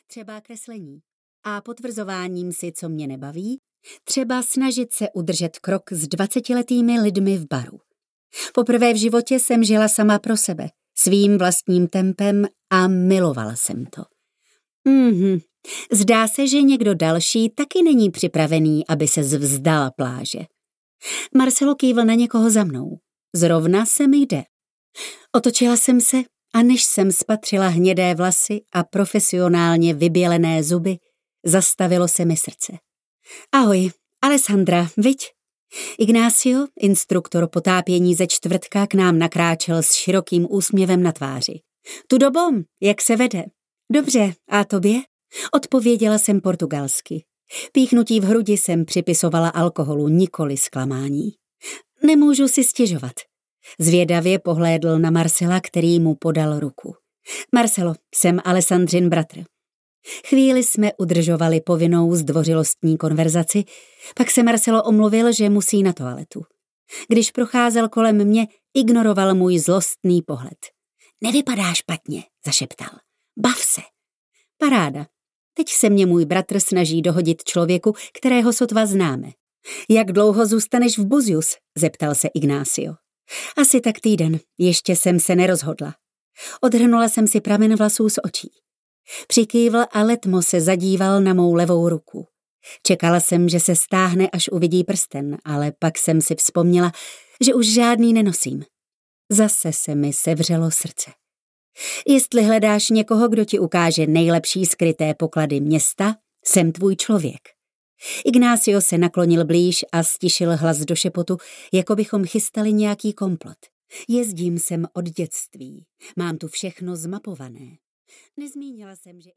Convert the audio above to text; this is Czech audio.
třeba kreslení. A potvrzováním si, co mě nebaví, třeba snažit se udržet krok s 20letými lidmi v baru. Poprvé v životě jsem žila sama pro sebe, svým vlastním tempem a milovala jsem to. Zdá se, že někdo další taky není připravený, aby se vzdala pláže. Marcelo kývl na někoho za mnou. Zrovna se mi jde. Otočila jsem se a než jsem spatřila hnědé vlasy a profesionálně vybělené zuby, zastavilo se mi srdce. Ahoj, Alessandra, viď? Ignacio, instruktor potápění ze čtvrtka, k nám nakráčel s širokým úsměvem na tváři. Tu dobom, jak se vede? Dobře, a tobě? Odpověděla jsem portugalsky. Píchnutí v hrudi jsem připisovala alkoholu, nikoli zklamání. Nemůžu si stěžovat. Zvědavě pohlédl na Marcela, který mu podal ruku. Marcelo, jsem Alessandrin bratr. Chvíli jsme udržovali povinnou zdvořilostní konverzaci, pak se Marcelo omluvil, že musí na toaletu. Když procházel kolem mě, ignoroval můj zlostný pohled. Nevypadá špatně, zašeptal. Bav se. Paráda. Teď se mě můj bratr snaží dohodit člověku, kterého sotva známe. Jak dlouho zůstaneš v Buzius? Zeptal se Ignacio. Asi tak týden, ještě jsem se nerozhodla. Odhrnula jsem si pramen vlasů z očí. Přikývl a letmo se zadíval na mou levou ruku. Čekala jsem, že se stáhne, až uvidí prsten, ale pak jsem si vzpomněla, že už žádný nenosím. Zase se mi sevřelo srdce. Jestli hledáš někoho, kdo ti ukáže nejlepší skryté poklady města, jsem tvůj člověk. Ignacio se naklonil blíž a stišil hlas do šepotu, jako bychom chystali nějaký komplot. Jezdím sem od dětství. Mám tu všechno zmapované. Nezmínila jsem, že